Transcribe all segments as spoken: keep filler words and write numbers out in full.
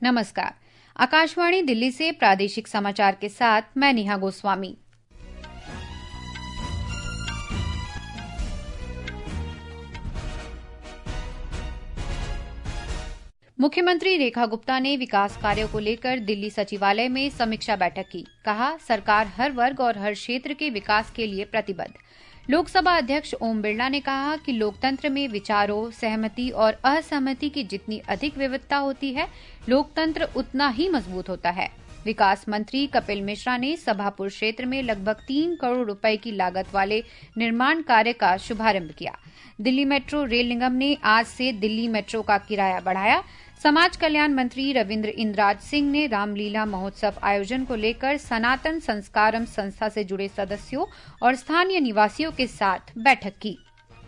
नमस्कार। आकाशवाणी दिल्ली से प्रादेशिक समाचार के साथ मैं नेहा गोस्वामी। मुख्यमंत्री रेखा गुप्ता ने विकास कार्यों को लेकर दिल्ली सचिवालय में समीक्षा बैठक की। कहा, सरकार हर वर्ग और हर क्षेत्र के विकास के लिए प्रतिबद्ध। लोकसभा अध्यक्ष ओम बिरला ने कहा कि लोकतंत्र में विचारों, सहमति और असहमति की जितनी अधिक विविधता होती है, लोकतंत्र उतना ही मजबूत होता है। विकास मंत्री कपिल मिश्रा ने सभापुर क्षेत्र में लगभग तीन करोड़ रुपए की लागत वाले निर्माण कार्य का शुभारंभ किया। दिल्ली मेट्रो रेल निगम ने आज से दिल्ली मेट्रो का किराया बढ़ाया। समाज कल्याण मंत्री रविंद्र इंद्राज सिंह ने रामलीला महोत्सव आयोजन को लेकर सनातन संस्कारम संस्था से जुड़े सदस्यों और स्थानीय निवासियों के साथ बैठक की।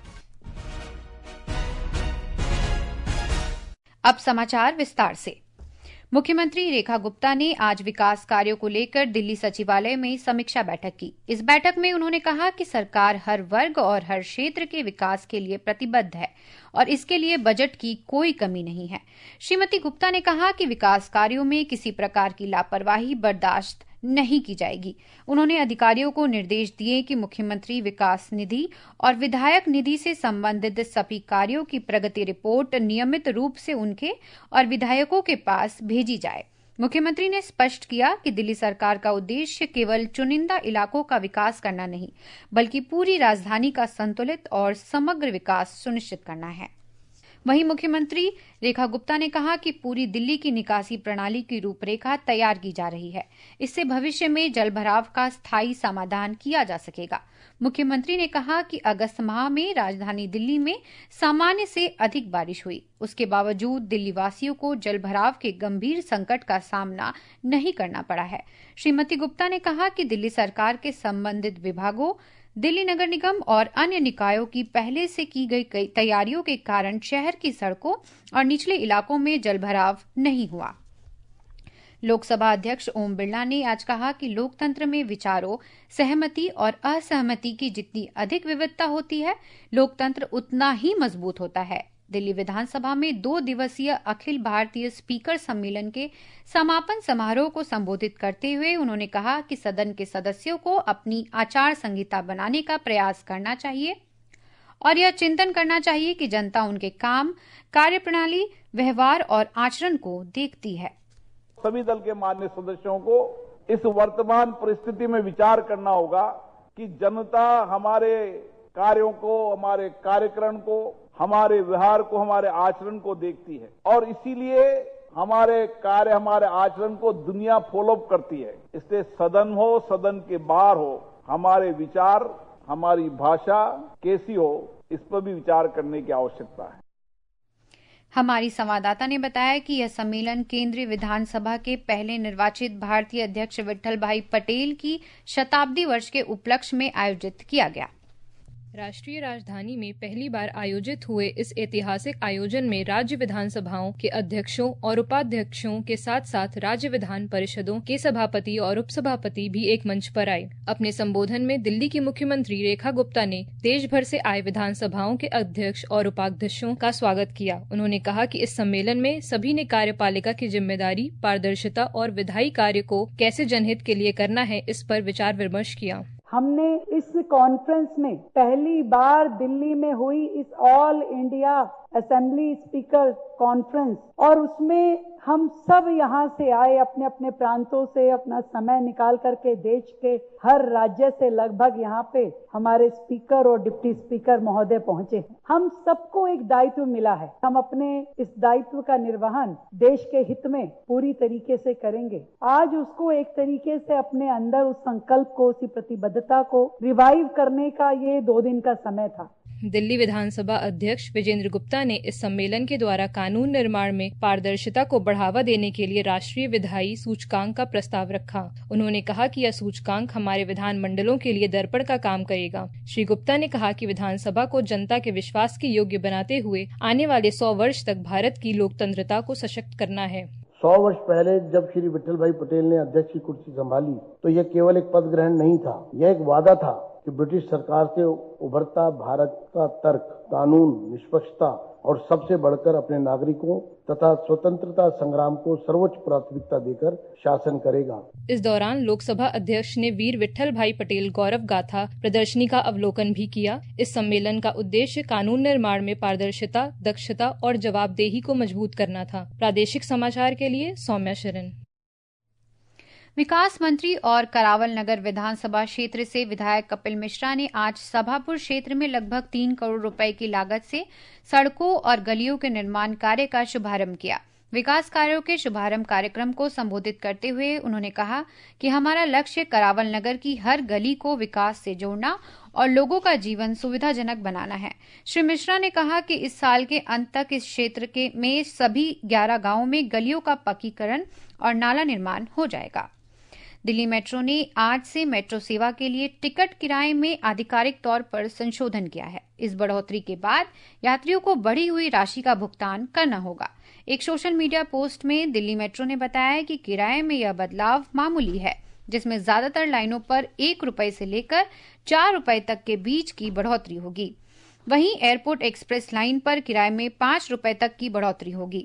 अब समाचार विस्तार से। मुख्यमंत्री रेखा गुप्ता ने आज विकास कार्यों को लेकर दिल्ली सचिवालय में समीक्षा बैठक की। इस बैठक में उन्होंने कहा कि सरकार हर वर्ग और हर क्षेत्र के विकास के लिए प्रतिबद्ध है और इसके लिए बजट की कोई कमी नहीं है। श्रीमती गुप्ता ने कहा कि विकास कार्यों में किसी प्रकार की लापरवाही बर्दाश्त नहीं की जाएगी। उन्होंने अधिकारियों को निर्देश दिए कि मुख्यमंत्री विकास निधि और विधायक निधि से संबंधित सभी कार्यों की प्रगति रिपोर्ट नियमित रूप से उनके और विधायकों के पास भेजी जाए। मुख्यमंत्री ने स्पष्ट किया कि दिल्ली सरकार का उद्देश्य केवल चुनिंदा इलाकों का विकास करना नहीं, बल्कि पूरी राजधानी का संतुलित और समग्र विकास सुनिश्चित करना है। वहीं मुख्यमंत्री रेखा गुप्ता ने कहा कि पूरी दिल्ली की निकासी प्रणाली की रूपरेखा तैयार की जा रही है। इससे भविष्य में जलभराव का स्थायी समाधान किया जा सकेगा। मुख्यमंत्री ने कहा कि अगस्त माह में राजधानी दिल्ली में सामान्य से अधिक बारिश हुई। उसके बावजूद दिल्ली वासियों को जलभराव के गंभीर संकट का सामना नहीं करना पड़ा है। श्रीमती गुप्ता ने कहा कि दिल्ली सरकार के संबंधित विभागों, दिल्ली नगर निगम और अन्य निकायों की पहले से की गई तैयारियों के कारण शहर की सड़कों और निचले इलाकों में जलभराव नहीं हुआ। लोकसभा अध्यक्ष ओम बिरला ने आज कहा कि लोकतंत्र में विचारों, सहमति और असहमति की जितनी अधिक विविधता होती है, लोकतंत्र उतना ही मजबूत होता है। दिल्ली विधानसभा में दो दिवसीय अखिल भारतीय स्पीकर सम्मेलन के समापन समारोह को संबोधित करते हुए उन्होंने कहा कि सदन के सदस्यों को अपनी आचार संहिता बनाने का प्रयास करना चाहिए और यह चिंतन करना चाहिए कि जनता उनके काम, कार्यप्रणाली, व्यवहार और आचरण को देखती है। सभी दल के माननीय सदस्यों को इस वर्तमान परिस्थिति में विचार करना होगा कि जनता हमारे कार्यों को, हमारे कार्यक्रम को, हमारे व्यवहार को, हमारे आचरण को देखती है और इसीलिए हमारे कार्य, हमारे आचरण को दुनिया फॉलोअप करती है। इसलिए सदन हो, सदन के बाहर हो, हमारे विचार, हमारी भाषा कैसी हो, इस पर भी विचार करने की आवश्यकता है। हमारी संवाददाता ने बताया कि यह सम्मेलन केंद्रीय विधानसभा के पहले निर्वाचित भारतीय अध्यक्ष विट्ठल भाई पटेल की शताब्दी वर्ष के उपलक्ष्य में आयोजित किया गया। राष्ट्रीय राजधानी में पहली बार आयोजित हुए इस ऐतिहासिक आयोजन में राज्य विधानसभाओं के अध्यक्षों और उपाध्यक्षों के साथ साथ राज्य विधान परिषदों के सभापति और उपसभापति भी एक मंच पर आए। अपने संबोधन में दिल्ली की मुख्यमंत्री रेखा गुप्ता ने देश भर से आए विधानसभाओं के अध्यक्ष और उपाध्यक्षों का स्वागत किया। उन्होंने कहा कि इस सम्मेलन में सभी ने कार्यपालिका की जिम्मेदारी, पारदर्शिता और विधायी कार्य को कैसे जनहित के लिए करना है, इस पर विचार विमर्श किया। हमने इस कॉन्फ्रेंस में पहली बार दिल्ली में हुई इस all India assembly speaker conference और उसमें हम सब यहाँ से आए, अपने अपने प्रांतों से अपना समय निकाल करके देश के हर राज्य से लगभग यहाँ पे हमारे स्पीकर और डिप्टी स्पीकर महोदय पहुँचे। हम सबको एक दायित्व मिला है। हम अपने इस दायित्व का निर्वहन देश के हित में पूरी तरीके से करेंगे। आज उसको एक तरीके से अपने अंदर उस संकल्प को, उसी प्रतिबद्धता को रिवाइव करने का ये दो दिन का समय था। दिल्ली विधानसभा अध्यक्ष विजेंद्र गुप्ता ने इस सम्मेलन के द्वारा कानून निर्माण में पारदर्शिता को बढ़ावा देने के लिए राष्ट्रीय विधायी सूचकांक का प्रस्ताव रखा। उन्होंने कहा कि यह सूचकांक हमारे विधान मंडलों के लिए दर्पण का काम करेगा। श्री गुप्ता ने कहा कि विधानसभा को जनता के विश्वास के योग्य बनाते हुए आने वाले सौ वर्ष तक भारत की लोकतंत्रता को सशक्त करना है। सौ वर्ष पहले जब श्री विट्ठल भाई पटेल ने अध्यक्ष की कुर्सी संभाली तो यह केवल एक पद ग्रहण नहीं था, यह एक वादा था कि ब्रिटिश सरकार से उभरता भारत का तर्क, कानून, निष्पक्षता और सबसे बढ़कर अपने नागरिकों तथा स्वतंत्रता संग्राम को सर्वोच्च प्राथमिकता देकर शासन करेगा। इस दौरान लोकसभा अध्यक्ष ने वीर विट्ठल भाई पटेल गौरव गाथा प्रदर्शनी का अवलोकन भी किया। इस सम्मेलन का उद्देश्य कानून निर्माण में पारदर्शिता, दक्षता और जवाबदेही को मजबूत करना था। प्रादेशिक समाचार के लिए सौम्या शरण। विकास मंत्री और करावल नगर विधानसभा क्षेत्र से विधायक कपिल मिश्रा ने आज सभापुर क्षेत्र में लगभग तीन करोड़ रुपए की लागत से सड़कों और गलियों के निर्माण कार्य का शुभारंभ किया। विकास कार्यों के शुभारंभ कार्यक्रम को संबोधित करते हुए उन्होंने कहा कि हमारा लक्ष्य करावल नगर की हर गली को विकास से जोड़ना और लोगों का जीवन सुविधाजनक बनाना है। श्री मिश्रा ने कहा कि इस साल के अंत तक इस क्षेत्र के में सभी ग्यारह गांवों में गलियों का पक्कीकरण और नाला निर्माण हो जाएगा। दिल्ली मेट्रो ने आज से मेट्रो सेवा के लिए टिकट किराए में आधिकारिक तौर पर संशोधन किया है। इस बढ़ोतरी के बाद यात्रियों को बढ़ी हुई राशि का भुगतान करना होगा। एक सोशल मीडिया पोस्ट में दिल्ली मेट्रो ने बताया कि किराए में यह बदलाव मामूली है, जिसमें ज्यादातर लाइनों पर एक रुपए से लेकर चार रुपए तक के बीच की बढ़ोतरी होगी। वहीं एयरपोर्ट एक्सप्रेस लाइन पर किराए में पांच रुपए तक की बढ़ोतरी होगी।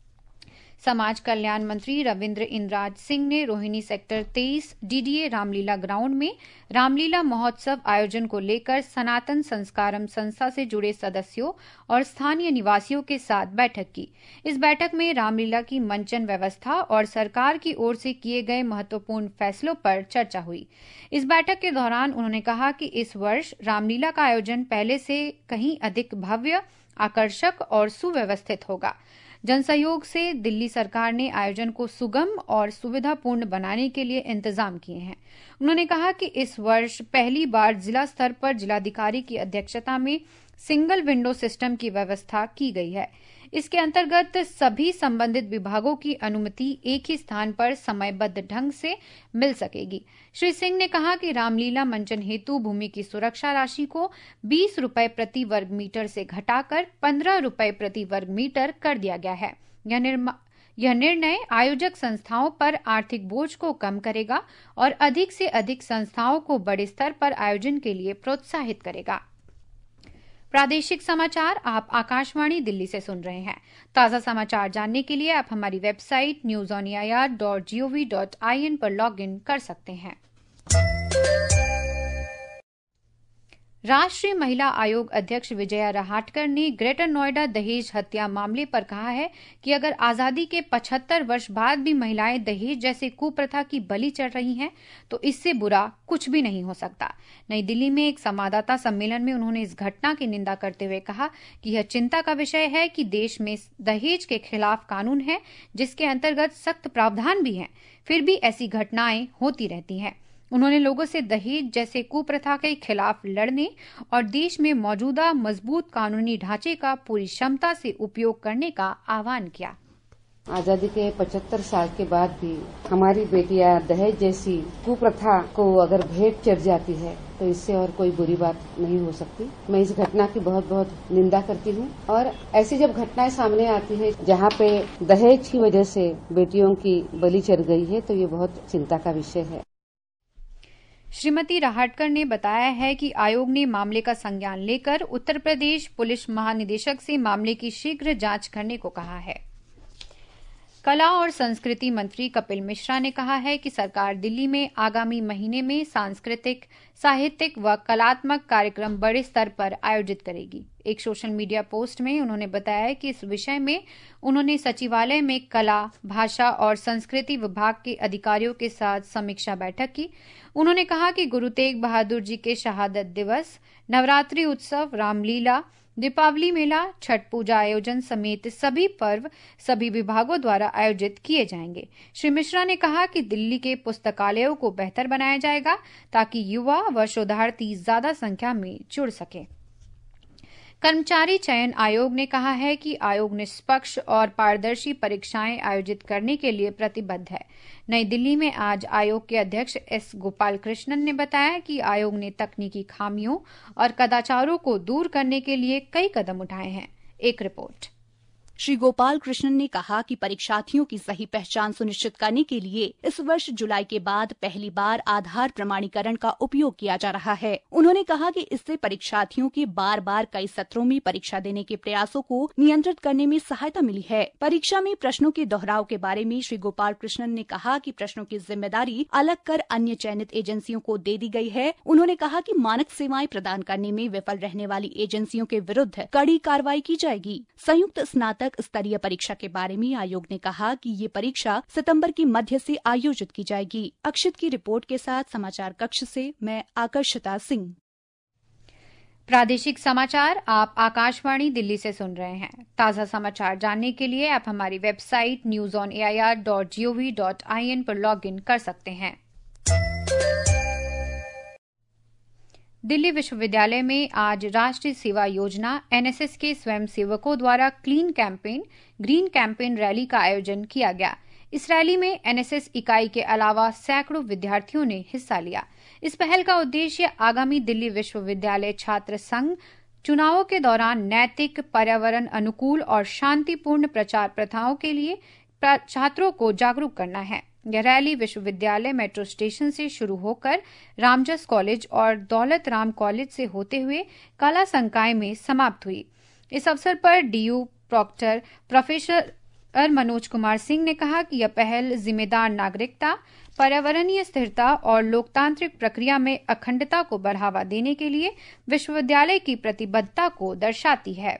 समाज कल्याण मंत्री रविंद्र इंद्राज सिंह ने रोहिणी सेक्टर तेईस डीडीए रामलीला ग्राउंड में रामलीला महोत्सव आयोजन को लेकर सनातन संस्कारम संस्था से जुड़े सदस्यों और स्थानीय निवासियों के साथ बैठक की। इस बैठक में रामलीला की मंचन व्यवस्था और सरकार की ओर से किए गए महत्वपूर्ण फैसलों पर चर्चा हुई। इस बैठक के दौरान उन्होंने कहा कि इस वर्ष रामलीला का आयोजन पहले से कहीं अधिक भव्य, आकर्षक और सुव्यवस्थित होगा। जनसहयोग से दिल्ली सरकार ने आयोजन को सुगम और सुविधापूर्ण बनाने के लिए इंतजाम किए हैं। उन्होंने कहा कि इस वर्ष पहली बार जिला स्तर पर जिलाधिकारी की अध्यक्षता में सिंगल विंडो सिस्टम की व्यवस्था की गई है। इसके अंतर्गत सभी संबंधित विभागों की अनुमति एक ही स्थान पर समयबद्ध ढंग से मिल सकेगी। श्री सिंह ने कहा कि रामलीला मंचन हेतु भूमि की सुरक्षा राशि को बीस रुपए प्रति वर्ग मीटर से घटाकर पंद्रह रुपए प्रति वर्ग मीटर कर दिया गया है। यह निर्मा यह निर्णय आयोजक संस्थाओं पर आर्थिक बोझ को कम करेगा और अधिक से अधिक संस्थाओं को बड़े स्तर पर आयोजन के लिए प्रोत्साहित करेगा। प्रादेशिक समाचार आप आकाशवाणी दिल्ली से सुन रहे हैं। ताजा समाचार जानने के लिए आप हमारी website news on A I R dot G O V dot I N पर लॉग इन कर सकते हैं। राष्ट्रीय महिला आयोग अध्यक्ष विजया रहाटकर ने ग्रेटर नोएडा दहेज हत्या मामले पर कहा है कि अगर आजादी के पचहत्तर वर्ष बाद भी महिलाएं दहेज जैसे कुप्रथा की बलि चढ़ रही हैं, तो इससे बुरा कुछ भी नहीं हो सकता। नई दिल्ली में एक संवाददाता सम्मेलन में उन्होंने इस घटना की निंदा करते हुए कहा कि यह चिंता का विषय है कि देश में दहेज के खिलाफ कानून है, जिसके अंतर्गत सख्त प्रावधान भी हैं, फिर भी ऐसी घटनाएं होती रहती हैं। उन्होंने लोगों से दहेज जैसे कुप्रथा के खिलाफ लड़ने और देश में मौजूदा मजबूत कानूनी ढांचे का पूरी क्षमता से उपयोग करने का आह्वान किया। आजादी के पचहत्तर साल के बाद भी हमारी बेटियां दहेज जैसी कुप्रथा को अगर भेंट चढ़ जाती है तो इससे और कोई बुरी बात नहीं हो सकती। मैं इस घटना की बहुत बहुत निंदा करती हूँ और ऐसी जब घटनाएं सामने आती है जहाँ पे दहेज की वजह से बेटियों की बलि चढ़ गई है, तो ये बहुत चिंता का विषय है। श्रीमती रहाटकर ने बताया है कि आयोग ने मामले का संज्ञान लेकर उत्तर प्रदेश पुलिस महानिदेशक से मामले की शीघ्र जांच करने को कहा है। कला और संस्कृति मंत्री कपिल मिश्रा ने कहा है कि सरकार दिल्ली में आगामी महीने में सांस्कृतिक, साहित्यिक व कलात्मक कार्यक्रम बड़े स्तर पर आयोजित करेगी। एक सोशल मीडिया पोस्ट में उन्होंने बताया कि इस विषय में उन्होंने सचिवालय में कला, भाषा और संस्कृति विभाग के अधिकारियों के साथ समीक्षा बैठक की। उन्होंने कहा कि गुरु तेग बहादुर जी के शहादत दिवस, नवरात्रि उत्सव, रामलीला, दीपावली मेला, छठ पूजा आयोजन समेत सभी पर्व सभी विभागों द्वारा आयोजित किए जाएंगे। श्री मिश्रा ने कहा कि दिल्ली के पुस्तकालयों को बेहतर बनाया जाएगा ताकि युवा व शोधार्थी ज्यादा संख्या में जुड़ सके। कर्मचारी चयन आयोग ने कहा है कि आयोग निष्पक्ष और पारदर्शी परीक्षाएं आयोजित करने के लिए प्रतिबद्ध है। नई दिल्ली में आज आयोग के अध्यक्ष एस गोपाल कृष्णन ने बताया कि आयोग ने तकनीकी खामियों और कदाचारों को दूर करने के लिए कई कदम उठाए हैं। एक रिपोर्ट। श्री गोपाल कृष्णन ने कहा कि परीक्षार्थियों की सही पहचान सुनिश्चित करने के लिए इस वर्ष जुलाई के बाद पहली बार आधार प्रमाणीकरण का उपयोग किया जा रहा है। उन्होंने कहा कि इससे परीक्षार्थियों के बार बार कई सत्रों में परीक्षा देने के प्रयासों को नियंत्रित करने में सहायता मिली है। परीक्षा में प्रश्नों के दोहराव के बारे में श्री गोपाल कृष्णन ने कहा कि प्रश्नों की जिम्मेदारी अलग कर अन्य चयनित एजेंसियों को दे दी गई है। उन्होंने कहा कि मानक सेवाएं प्रदान करने में विफल रहने वाली एजेंसियों के विरुद्ध कड़ी कार्रवाई की जाएगी। संयुक्त स्नातक स्तरीय परीक्षा के बारे में आयोग ने कहा कि ये परीक्षा सितंबर के मध्य से आयोजित की जाएगी। अक्षित की रिपोर्ट के साथ समाचार कक्ष से मैं आकर्षिता सिंह। प्रादेशिक समाचार आप आकाशवाणी दिल्ली से सुन रहे हैं। ताजा समाचार जानने के लिए आप हमारी website news on A I R dot G O V dot I N पर लॉग इन कर सकते हैं। दिल्ली विश्वविद्यालय में आज राष्ट्रीय सेवा योजना एन एस एस के स्वयंसेवकों द्वारा clean campaign green campaign rally का आयोजन किया गया। इस रैली में एन एस एस इकाई के अलावा सैकड़ों विद्यार्थियों ने हिस्सा लिया। इस पहल का उद्देश्य आगामी दिल्ली विश्वविद्यालय छात्र संघ चुनावों के दौरान नैतिक, पर्यावरण अनुकूल और शांतिपूर्ण प्रचार प्रथाओं के लिए छात्रों को जागरूक करना है। यह रैली विश्वविद्यालय मेट्रो स्टेशन से शुरू होकर रामजस कॉलेज और दौलत राम कॉलेज से होते हुए कला संकाय में समाप्त हुई। इस अवसर पर DU proctor professor Manoj Kumar Singh ने कहा कि यह पहल जिम्मेदार नागरिकता, पर्यावरणीय स्थिरता और लोकतांत्रिक प्रक्रिया में अखंडता को बढ़ावा देने के लिए विश्वविद्यालय की प्रतिबद्धता को दर्शाती है।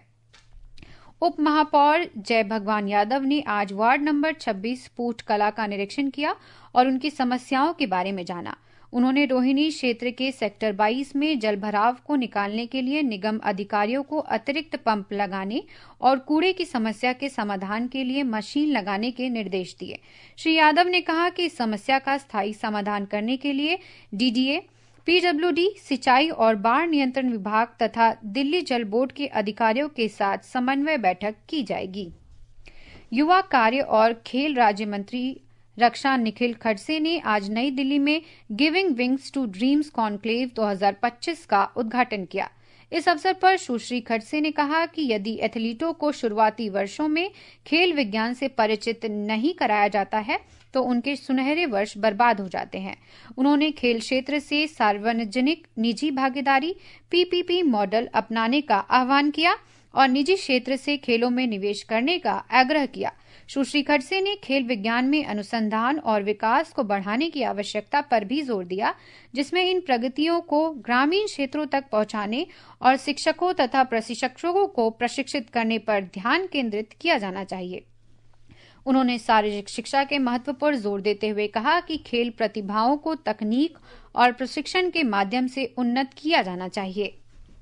उप महापौर जय भगवान यादव ने आज वार्ड नंबर छब्बीस पूठ कला का निरीक्षण किया और उनकी समस्याओं के बारे में जाना। उन्होंने रोहिणी क्षेत्र के सेक्टर बाईस में जलभराव को निकालने के लिए निगम अधिकारियों को अतिरिक्त पंप लगाने और कूड़े की समस्या के समाधान के लिए मशीन लगाने के निर्देश दिए। श्री यादव ने कहा कि इस समस्या का स्थायी समाधान करने के लिए D D A, P W D, सिंचाई और बाढ़ नियंत्रण विभाग तथा दिल्ली जल बोर्ड के अधिकारियों के साथ समन्वय बैठक की जाएगी। युवा कार्य और खेल राज्य मंत्री रक्षा निखिल खड़से ने आज नई दिल्ली में giving wings to dreams conclave दो हज़ार पच्चीस का उद्घाटन किया। इस अवसर पर सुश्री खड़से ने कहा कि यदि एथलीटों को शुरुआती वर्षों में खेल विज्ञान से परिचित नहीं कराया जाता है तो उनके सुनहरे वर्ष बर्बाद हो जाते हैं। उन्होंने खेल क्षेत्र से सार्वजनिक निजी भागीदारी पी पी पी मॉडल अपनाने का आह्वान किया और निजी क्षेत्र से खेलों में निवेश करने का आग्रह किया। सुश्री खड़से ने खेल विज्ञान में अनुसंधान और विकास को बढ़ाने की आवश्यकता पर भी जोर दिया, जिसमें इन प्रगतियों को ग्रामीण क्षेत्रों तक पहुंचाने और शिक्षकों तथा प्रशिक्षकों को प्रशिक्षित करने पर ध्यान केंद्रित किया जाना चाहिए। उन्होंने शारीरिक शिक्षा के महत्व पर जोर देते हुए कहा कि खेल प्रतिभाओं को तकनीक और प्रशिक्षण के माध्यम से उन्नत किया जाना चाहिए।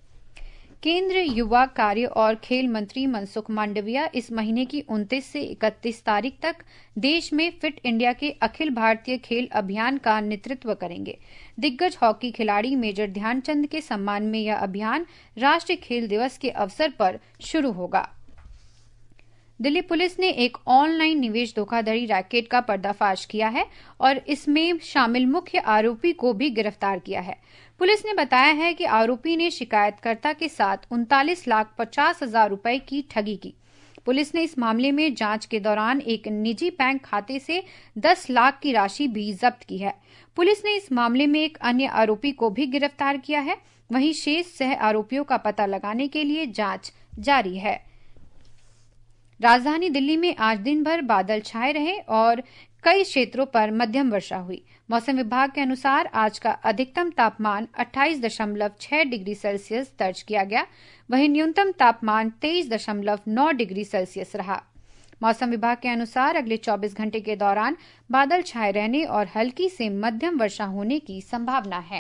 केंद्रीय युवा कार्य और खेल मंत्री मनसुख मांडविया इस महीने की उनतीस से इकतीस तारीख तक देश में फिट इंडिया के अखिल भारतीय खेल अभियान का नेतृत्व करेंगे। दिग्गज हॉकी खिलाड़ी मेजर ध्यानचंद के सम्मान में यह अभियान राष्ट्रीय खेल दिवस के अवसर पर शुरू होगा। दिल्ली पुलिस ने एक ऑनलाइन निवेश धोखाधड़ी रैकेट का पर्दाफाश किया है और इसमें शामिल मुख्य आरोपी को भी गिरफ्तार किया है। पुलिस ने बताया है कि आरोपी ने शिकायतकर्ता के साथ उनतालीस लाख पचास हजार रुपए की ठगी की। पुलिस ने इस मामले में जांच के दौरान एक निजी बैंक खाते से दस लाख की राशि भी जब्त की है। पुलिस ने इस मामले में एक अन्य आरोपी को भी गिरफ्तार किया है। वहीं शेष सह आरोपियों का पता लगाने के लिए जांच जारी है। राजधानी दिल्ली में आज दिन भर बादल छाए रहे और कई क्षेत्रों पर मध्यम वर्षा हुई। मौसम विभाग के अनुसार आज का अधिकतम तापमान अट्ठाईस दशमलव छह डिग्री सेल्सियस दर्ज किया गया, वहीं न्यूनतम तापमान तेईस दशमलव नौ डिग्री सेल्सियस रहा। मौसम विभाग के अनुसार अगले चौबीस घंटे के दौरान बादल छाए रहने और हल्की से मध्यम वर्षा होने की संभावना है।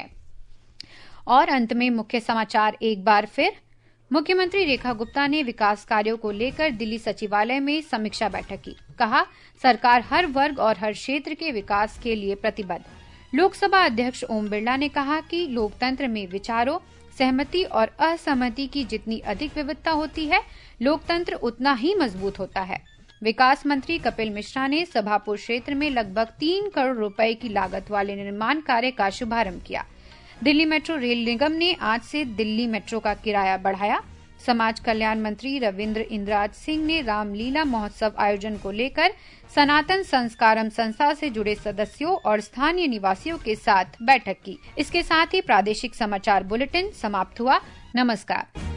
और अंत में मुख्य समाचार एक बार फिर। मुख्यमंत्री रेखा गुप्ता ने विकास कार्यों को लेकर दिल्ली सचिवालय में समीक्षा बैठक की। कहा, सरकार हर वर्ग और हर क्षेत्र के विकास के लिए प्रतिबद्ध। लोकसभा अध्यक्ष ओम बिरला ने कहा कि लोकतंत्र में विचारों, सहमति और असहमति की जितनी अधिक विविधता होती है, लोकतंत्र उतना ही मजबूत होता है। विकास मंत्री कपिल मिश्रा ने सभापुर क्षेत्र में लगभग तीन करोड़ रुपए की लागत वाले निर्माण कार्य का शुभारंभ किया। दिल्ली मेट्रो रेल निगम ने आज से दिल्ली मेट्रो का किराया बढ़ाया। समाज कल्याण मंत्री रविंद्र इंद्राज सिंह ने रामलीला महोत्सव आयोजन को लेकर सनातन संस्कारम संस्था से जुड़े सदस्यों और स्थानीय निवासियों के साथ बैठक की। इसके साथ ही प्रादेशिक समाचार बुलेटिन समाप्त हुआ। नमस्कार।